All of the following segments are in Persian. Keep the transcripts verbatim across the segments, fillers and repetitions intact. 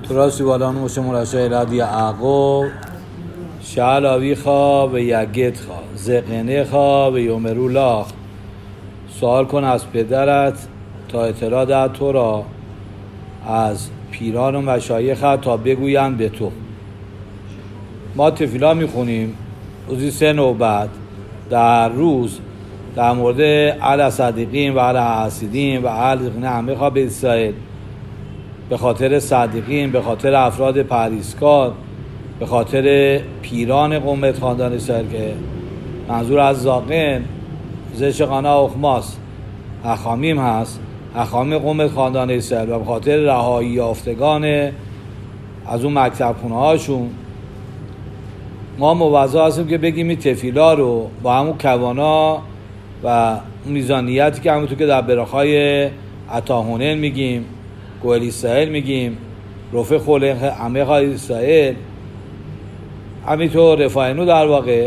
تو راستی بالان موشه مرشه ایلاد یعقوب شعل آوی خواه و یگت خواه زقنه خواه و یومرو لاخ سوال کن از پدرت تا اطلاع دهد تو را از پیران و مشایخت تا بگویند به تو. ما تفیلا میخونیم روزی سه نوبت در روز در مورد اهل صدیقین و اهل حسیدین و اهل زقنه همه خواه به اسرائیل، به خاطر صدیقین، به خاطر افراد پرهیزکار، به خاطر پیران قوم خاندان اسرائیل که منظور از زاقن زشقانه اخماس اخامیم هست، اخامیم قوم خاندان اسرائیل، و به خاطر رهایی یافتگان از اون مکتب خونه هاشون ما موضوع هستیم که بگیم این تفیلا رو با همون کوانا و میزانیتی که همونطور که در براخای عطاهونن میگیم، گوهل اسرائیل میگیم، رفع خلق عمیق اسرائیل، همینطور رفاینو در واقع،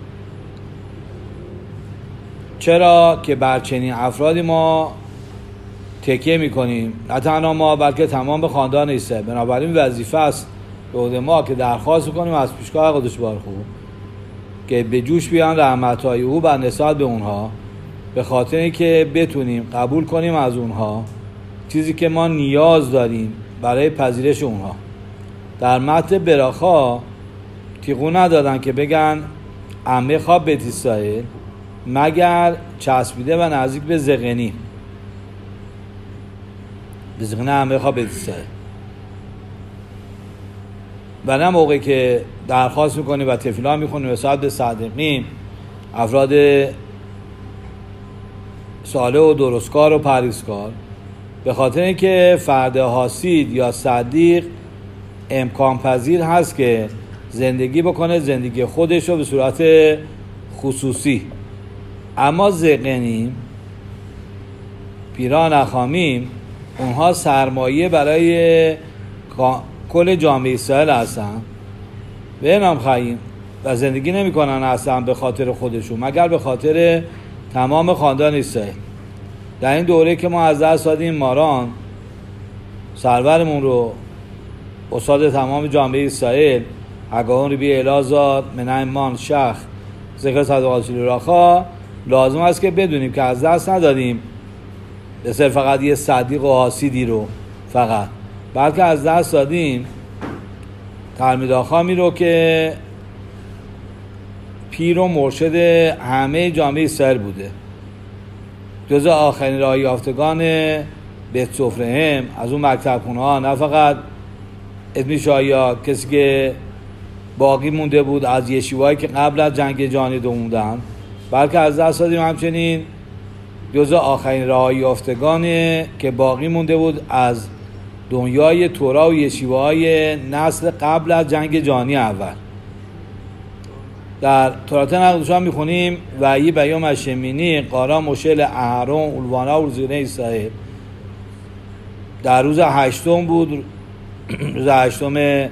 چرا که بر چنین افرادی ما تکیه میکنیم، نه تنها ما بلکه تمام خاندان اسرائیل. بنابراین وظیفه است به عهده ما که درخواست کنیم از پیشگاه قدوس بارخو که به جوش بیان رحمت‌های او بر نسبت به اونها، به خاطر اینکه بتونیم قبول کنیم از اونها چیزی که ما نیاز داریم برای پذیرش اونها. در متن براخا تیغو ندادن که بگن عمه خواب بیت اسرائیل مگر چسبیده و نزدیک به زقنی، به زقنه عمه خواب بیت اسرائیل، و نه موقعی که درخواست میکنیم و تفیلا میخونیم نسبت به صادقین، افراد صالح و درستکار و پرهیزکار، به خاطر اینکه فرد حاسید یا صدیق امکان پذیر هست که زندگی بکنه زندگی خودش رو به صورت خصوصی، اما زقنیم، پیران اخامیم، اونها سرمایه برای کل جامعه اسرائیل هستن و اینام خواهیم و زندگی نمی کنن اصلا به خاطر خودشون مگر به خاطر تمام خاندان اسرائیل. در این دوره که ما از دست دادیم ماران سرورمون رو، استاد تمام جامعه اسرائیل، اگاهون ربی الازار منایمان شخ ذکر صدقات راخا، لازم است که بدونیم که از دست ندادیم به صرف فقط یه صدیق و حاسیدی رو فقط، بلکه از دست دادیم تلمید آخامی رو که پیر و مرشد همه جامعه اسرائیل بوده، جزء آخرین راه یافتگان بیت صفرهم از اون مکتب خونه ها، نه فقط ادمی شایا کسی که باقی مونده بود از یشیوهایی که قبل از جنگ جهانی دوم موندن، بلکه از دست دادیم همچنین جزء آخرین راه یافتگان که باقی مونده بود از دنیای تورا و یشیوه‌های نسل قبل از جنگ جهانی اول. در تورات نقدشان میخونیم و ای بیام اشمینی قارا مشل اهرون اولوانا و زیرین اسرائیل، در روز هشتم بود، روز هشتم به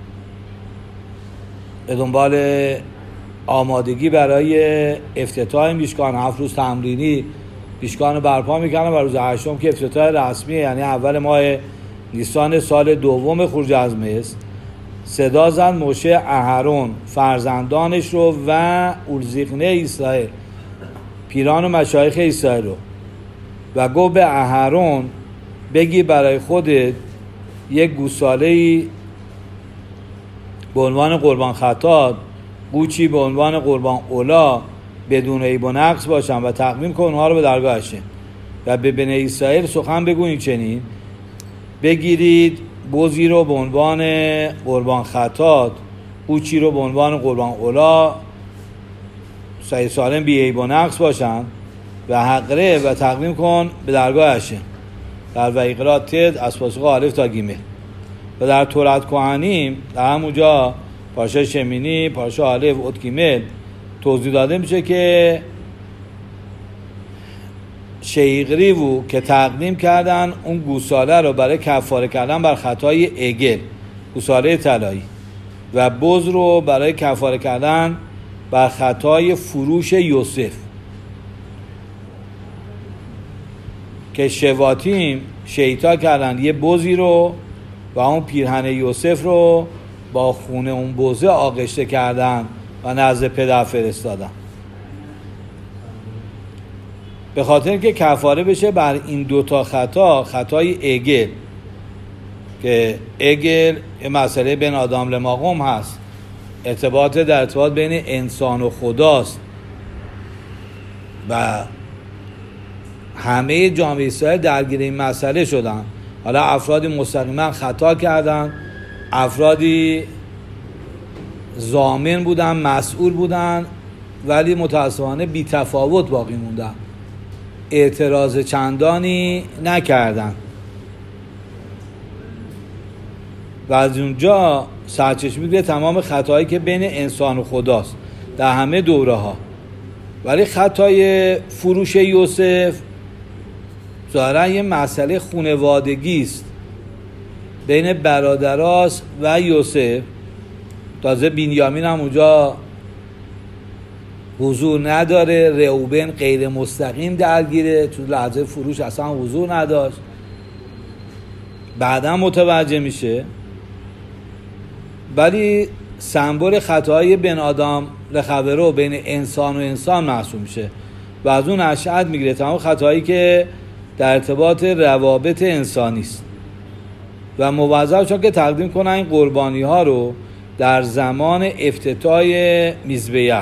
دنبال آمادگی برای افتتاح میشکان، هفت روز تمرینی میشکان رو برپا میکنن و روز هشتم که افتتاح رسمی یعنی اول ماه نیسان سال دوم خروج از مصر، صدا زد موشه اهرون فرزندانش رو و اولزیقنه اسرائیل، پیران و مشایخ اسرائیل رو، و گفت به اهرون بگی برای خودت یک گوساله‌ای به عنوان قربان خطاب، قوچی به عنوان قربان اولا بدون عیب و نقص باشن و تقدیم کن اونها رو به درگاه هشم، و به بنی اسرائیل سخن بگویید چنین بگیرید بزی رو به عنوان قربان خطاب، قوچی رو به عنوان قربان اولا، صحیح سالم بی عیب و نقص باشن و حقره و تقدیم کن به درگاه هشم. در ویقرات تد از پاسخ الف تا گیمه. و در تورات کهنیم در همونجا پارشا شمینی پارشا الف ات گیمه توضیح داده میشه که شیغریو که تقدیم کردن اون گوساله رو برای کفاره کردن بر خطای اگل، گوساله طلایی، و بز رو برای کفاره کردن بر خطای فروش یوسف، که شواتیم شیطا کردن یه بزی رو و اون پیرهن یوسف رو با خون اون بوزه آغشته کردن و نزد پدر فرستادن، به خاطر که کفاره بشه بر این دوتا خطا، خطای اگل که اگل یه مسئله بین آدم لماقوم هست، ارتباط در ارتباط بین انسان و خداست و همه جامعه اسرائیل درگیر این مسئله شدن. حالا افرادی مستقیما خطا کردن، افرادی ضامن بودن، مسئول بودن، ولی متاسفانه بی تفاوت باقی موندن، اعتراض چندانی نکردن و از اونجا سرچشمه میگیره تمام خطایی که بین انسان و خداست در همه دوره ها. ولی خطای فروش یوسف ظاهرا یه مسئله خانوادگی است بین برادراست و یوسف. تازه بنیامین هم اونجا حضور نداره، رئوبن غیر مستقیم درگیره، تو لحظه فروش اصلا حضور نداشت، بعدا متوجه میشه. ولی سمبل خطاهای بین آدم لخبرو بین انسان و انسان محسوب میشه و از اون اشعت میگیره تمام خطایی که در ارتباط روابط انسانی است و موظف شد که تقدیم کنن این قربانی ها رو در زمان افتتاح میزبیه.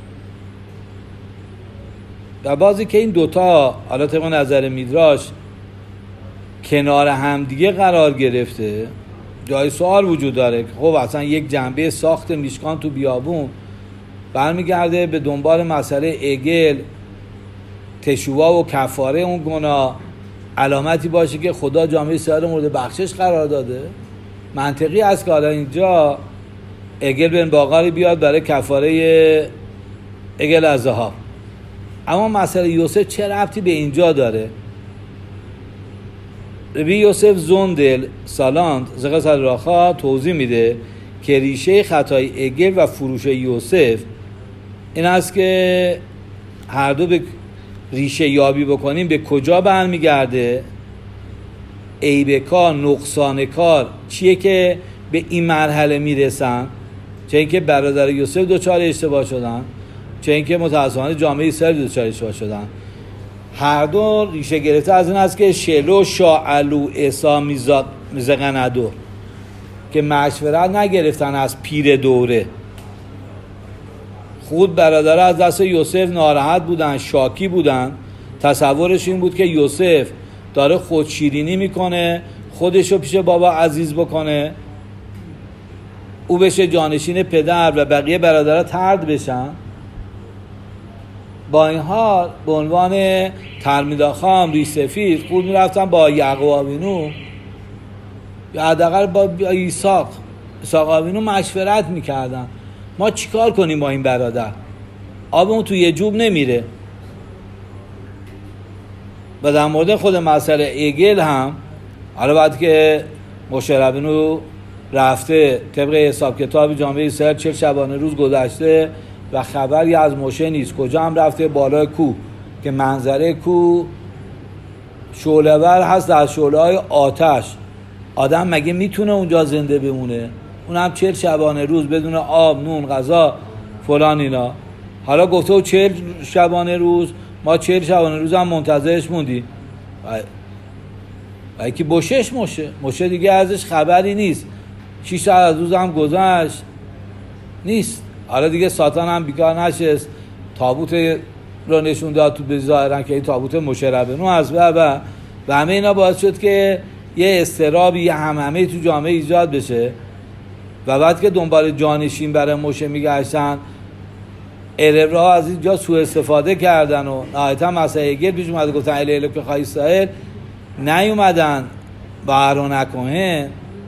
در بازی که این دوتا حالا طبق نظر میدراش کنار همدیگه قرار گرفته، جای سوال وجود داره که خب اصلا یک جنبه ساخت میشکان تو بیابون برمیگرده به دنبال مسئله اگل، تشووا و کفاره اون گناه علامتی باشه که خدا جامعه اسرائیل مورد بخشش قرار داده. منطقی است که حالا اینجا اگل بن باقری بیاد برای کفاره اگل از ذهاب. اما مسئله یوسف چه ربطی به اینجا داره؟ ربی یوسف زوندل سالاند زقص راخا توضیح میده که ریشه خطای اگل و فروش یوسف این است که هر دو به ریشه یابی بکنیم به کجا برمیگرده، عیب کار، نقصان کار چیه که به این مرحله میرسن، چه اینکه برادر یوسف دوچار اشتباه شدن، چه اینکه متاسفانه جامعه اسرائیل دوچار اشتباه شدن. هر دو ریشه گرفته از این است که شلو شاعلو اسا میزقندو که مشورت نگرفتن از پیر دوره. خود برادر از دست یوسف ناراحت بودن، شاکی بودن، تصورش این بود که یوسف داره خودشیرینی میکنه، خودشو پیش بابا عزیز بکنه، او بشه جانشین پدر و بقیه برادرها طرد بشن. با این حال به عنوان ترمیداخام ریش سفید خود میرفتن با یعقوب آوینو یا حداقل با ایساق ایساق آوینو مشورت میکردن ما چیکار کنیم با این برادر، آبمون تو یه جوب نمیره. و در مورد خود مسئله ایگل هم حالا بعد که موشه ربینو رفته طبق حساب کتاب جامعه اسرائیل چهل شبانه روز گذشته و خبری از موشه نیست، کجا هم رفته؟ بالای کوه که منظره کوه شعله‌ور هست در شعله‌های آتش. آدم مگه میتونه اونجا زنده بمونه؟ اونم چهل شبانه روز بدون آب، نون، غذا، فلان اینا. حالا گفته و چهل شبانه روز، ما چهل شبانه روز هم منتظرش موندی و یکی بوشش موشه موشه دیگه ازش خبری نیست، شیش ساعت از روز هم گذشت نیست. حالا دیگه ساتان هم بیکار نشست، تابوت رو نشون داد تو بظاهرن که این تابوت موشه ربینو هست و و و همه اینا باعث شد که یه استرابی، یه همهمه تو جامعه ایجاد بشه و بعد که دنبال جانشین برای موشه میگشتن عرب را از اینجا سوء استفاده کردن و نهایتا مسئله ایگل پیش اومده، گفتن اله اله که خواهی اسرائیل نیومدن با اهرون کهن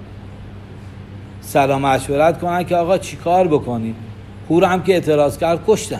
سلام مشورت کنن که آقا چی کار بکنیم. هور هم که اعتراض کرد کشتنش.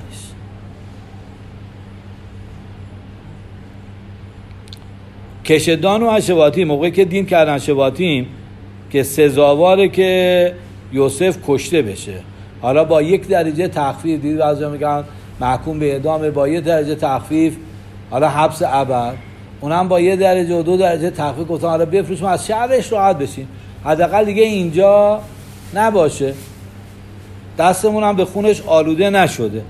کشدان و اشواطیم موقعی که دین کردن شواطیم که سزاواره که یوسف کشته بشه، حالا با یک درجه تخفیف، دید بعضی میگن محکوم به اعدام، با یک درجه تخفیف حالا حبس ابد، اونم با یک درجه و دو درجه تخفیف گفتن حالا بفروشیم از شهرش راحت بشین. حداقل دیگه اینجا نباشه، دستمون هم به خونش آلوده نشده.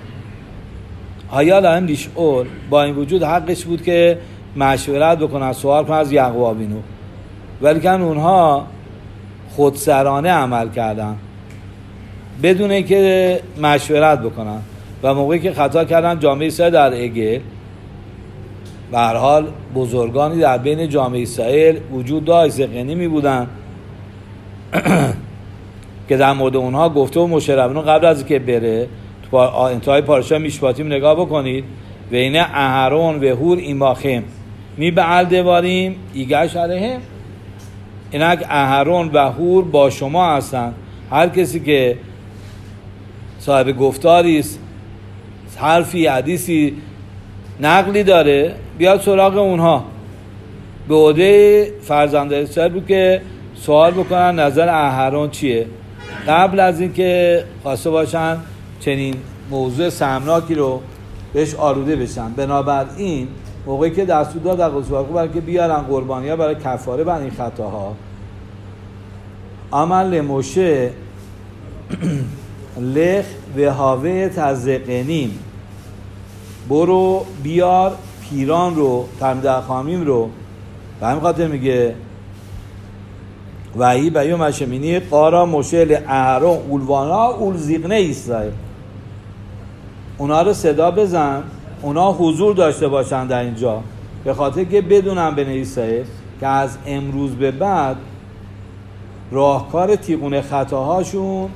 آیا لهم لیشئول، با این وجود حقش بود که مشورت بکنن، سوال کنن از یعقوبینو، ولی که اونها خودسرانه عمل کردن بدون اینکه مشورت بکنن و موقعی که خطا کردن جامعه اسرائیل در اگل، به هر حال بزرگانی در بین جامعه اسرائیل وجود داشت، زقنی می بودن که در مورد اونها گفته و مشربینو قبل از که بره تو انتهای پاراشا میشپاتیم نگاه بکنید و اینه اهرون و هور ایماخم می بعل دواریم ایگش علیهم، اینک اهرون و هور با شما هستن. هر کسی که صاحب گفتاری است، حرفی حدیثی نقلی داره بیاد سراغ اونها. به عهده فرزند اسرائیل بود که سوال بکنن نظر اهرون چیه قبل از اینکه خواسته باشن چنین موضوع سمناکی رو بهش آلوده بشن. بنابراین موقعی که دستور داد در قدس برای که بیارن قربانی‌ها برای کفاره بر این خطاها، عمل موشه لخ و هاوه تزقنین، برو بیار پیران رو، تلمیذ خامیم رو. و همین خاطر میگه وحی بیو مشمینی قارا مشل اهرون اولوانا اول زیقنه اسرائیل، اونا رو صدا بزن، اونا حضور داشته باشن در اینجا، به خاطر که بدونن بنی اسرائیل که از امروز به بعد راهکار تیغون خطاهاشون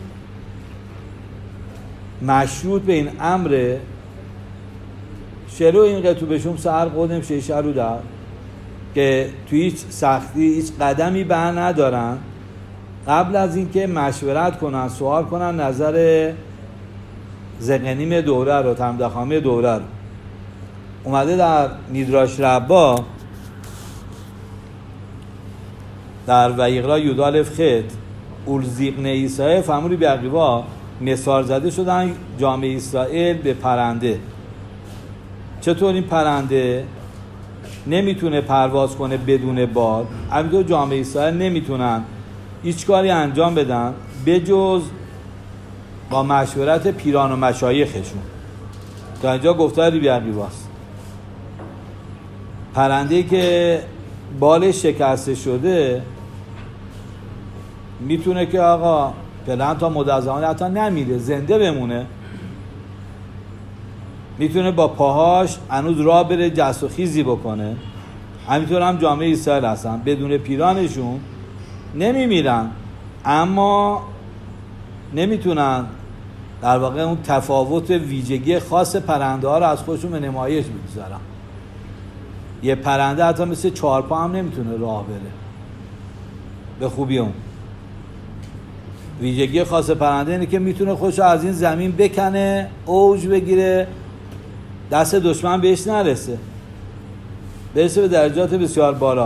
مشروط به این امره شروع این قطو بشون سر قدم شیشه رو در که توی هیچ سختی هیچ قدمی بر ندارن قبل از اینکه مشورت کنن، سوال کنن نظر زقنیم دوره رو، تمدخامی دوره رو. اومده در میدراش ربا در ویقرا یودالف خط اول زیقنه اسرائیل فهموری بیقیبا مثال زده شدن جامعه اسرائیل به پرنده. چطور این پرنده نمیتونه پرواز کنه بدون بال، همینطور جامعه اسرائیل نمیتونن هیچ کاری انجام بدن بجز با مشورت پیران و مشایخشون. تا اینجا گفتاری بیقیباست. پرنده‌ای که بالش شکسته شده میتونه که آقا فعلا تا مدت زمانی حتی نمیره، زنده بمونه، میتونه با پاهاش هنوز راه بره، جست و خیزی بکنه. همینطور هم جامعه اسرائیل هستن، بدون پیرانشون نمیمیرن، اما نمیتونن در واقع اون تفاوت ویژگی خاص پرنده ها رو از خودشون به نمایش بگذارن. یه پرنده حتی مثل چهارپا هم نمیتونه راه بره به خوبی. اون ویژگی خاص پرنده اینه که میتونه خودش از این زمین بکنه، اوج بگیره، دست دشمن بهش نرسه، برسه به درجات بسیار بالا.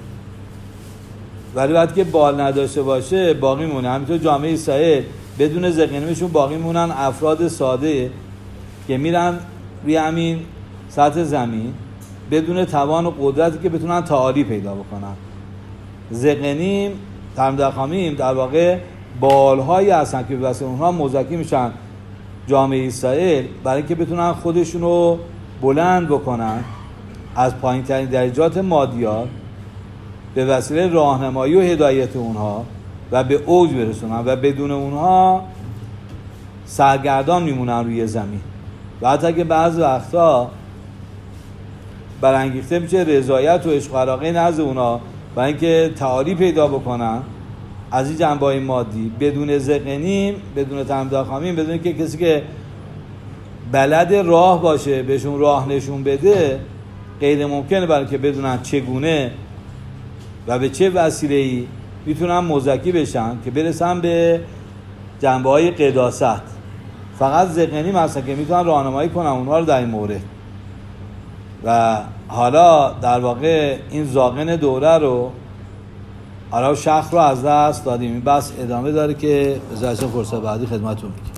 ولی وقتی که بال نداشته باشه باقی مونه. همینطور جامعه اسرائیل بدون زقنیمشون باقی مونن افراد ساده که میرن روی همین سطح زمین بدون توان و قدرتی که بتونن تعالی پیدا بکنن. زقنیم تمدخامیم در واقع بالهایی هستن که واسه اونها مزکی میشن جامعه اسرائیل برای اینکه بتونن خودشونو بلند بکنن از پایین ترین درجات مادیات به وسیله راهنمایی و هدایت اونها و به اوج برسونن و بدون اونها سرگردان میمونن روی زمین. و حتی که بعض وقتا برانگیخته میشه رضایت و عشق و علاقه نزد اونها برای اینکه تعالی پیدا بکنن از این جنبه‌های مادی بدون زقنیم، بدون تمدخامیم، بدون که کسی که بلد راه باشه بهشون راه نشون بده، غیر ممکنه برای که بدونن چگونه و به چه وسیله‌ای میتونن مزکی بشن که برسن به جنبه‌های قداست. فقط زقنیم هستن که میتونن راهنمایی کنن اونها رو در این مورد. و حالا در واقع این زاغن دوره رو حالا شخص رو از دست دادیم. این بحث ادامه داره که به فرصت بعدی خدمتتون میگم.